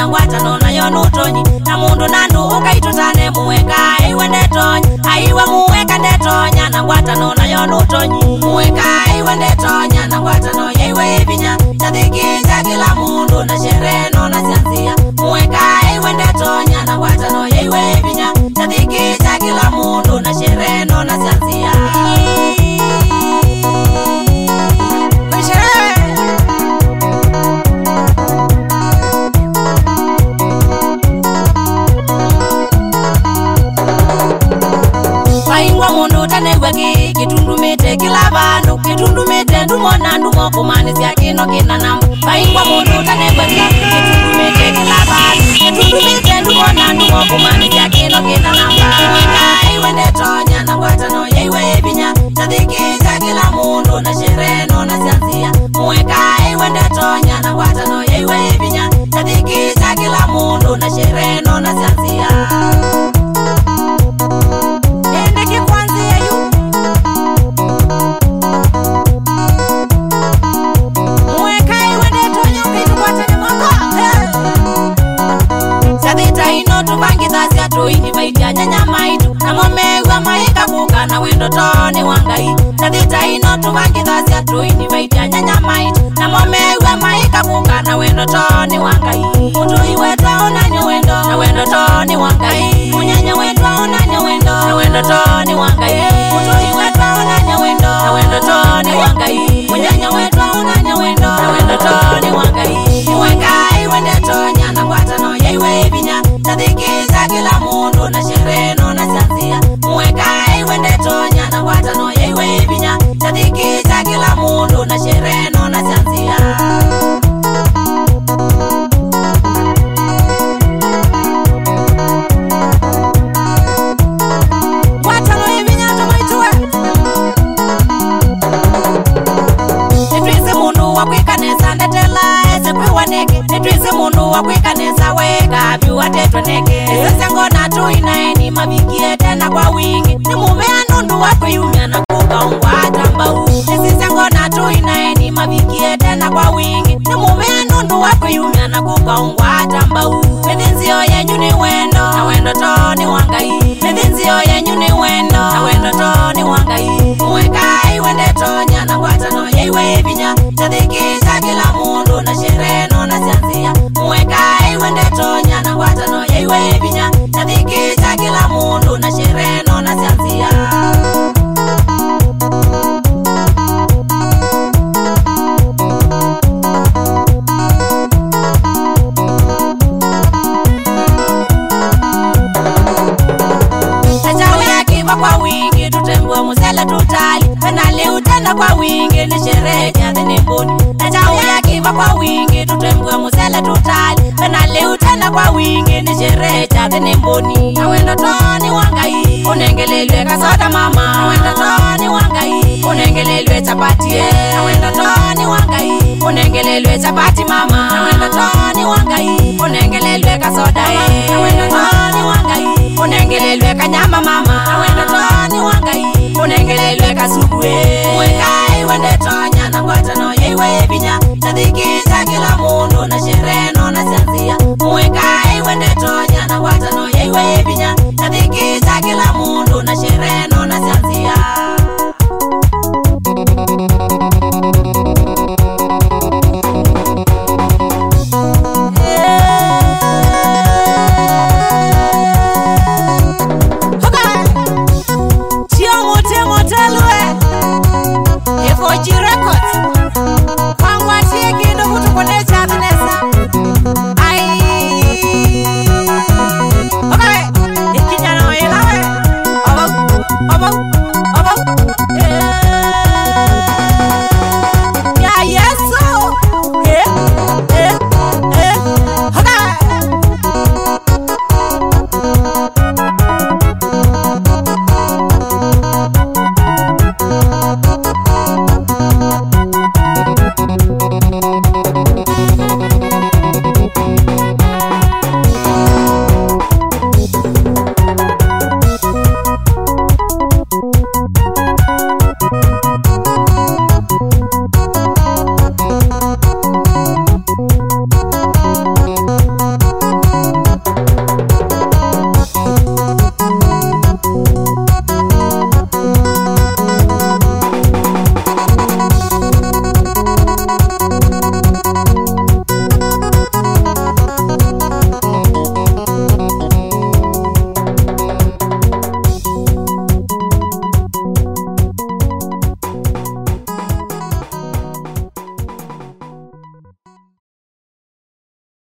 na ngwata nona yono tonyi na mundu nandu ukaitutane muweka iwe ndetonya aiwa muweka ndetonya na ngwata nona yono tonyi muweka iwe ndetonya na ngwata no iwe ibinya tadhikiza kila mundu na sherehe nona sianzia muweka iwe ndetonya na ngwata no iwe ibinya tadhikiza kila mundu na sherehe nona sianzia Paingwa mundu tanegweki kitundumete kila bandu kitundumete ndumona ndumo kumanisia kino kina namba Paingwa mundu tanegweki kitundumete kila bandu kitundumete ndumona ndumo kumanisia kino kina namba Mweka iwe ndetonya na ngwata no iwe ibinya tadhikiza kila mundu na sherehe nona sianzia Mweka iwe ndetonya na ngwata no iwe ibinya tadhikiza kila mundu na sherehe nona sianzia Tuini vaitia nyanya maitu na momegwa maika kuka na wendo toni wangai Tadita ino tuvangithasia tuini vaitia nyanya maitu na momegwa maika kuka na wendo toni wangai Mutui wetwa unanyo wendo na wendo toni wangai Munyanya wetwa unanyo wendo na wendo toni wangai Mutui wetwa unanyo wendo na wendo toni wangai Munyanya wetwa unanyo wendo na wendo toni wangai Mweka iwe ndetonya na ngwata no iwe ibinya Tadhikiza kila mundu na sherehe nona sianzia Mweka iwe ndetonya na ngwata no iwe ibinya Tadhikiza kila mundu na sherehe nona sianzia Ngwata no ibinya tumaitue Nitwise mundu wakwikanesa ndetela eze kwiwaneke Nitwise mundu wakwikanesa weka biwa tetweneke Sasa ngona tuinaeni mabikie tena kwa wingi Nimumea nundu wakuyumia na kukaungwa atambau Sasa ngona tuinaeni mabikie tena kwa wingi Nimumea nundu wakuyumia na kukaungwa atambau Medhinzio yenyu ni wendo na wendo toni wangai Medhinzio yenyu ni wendo na wendo toni wangai Mweka iwe ndetonya na ngwata no iwe ibinya Tadhikiza kila mundu na sherehe nona sianzia Mweka iwe ndetonya na ngwata no iwe ibinya Tadhikiza kila mundu na sherehe nona sianzia Kwa wingi tutembua musela tutali Penale utenda kwa wingi ni sherehe jathini mbuni Najao ya kiva kwa wingi tutembua musela tutali Penale utenda kwa wingi ni sherehe jathini mbuni Na wendo toni wangai Unengelelwe kasoda mama Na wendo toni wangai Unengelelwe chapati Na wendo toni wangai Unengelelwe chapati mama Na wendo toni wangai Unengelelwe kasoda Na wendo toni wangai Unengelelwe kanyama mama Na wendo toni wangai Unengelelwe kasugwe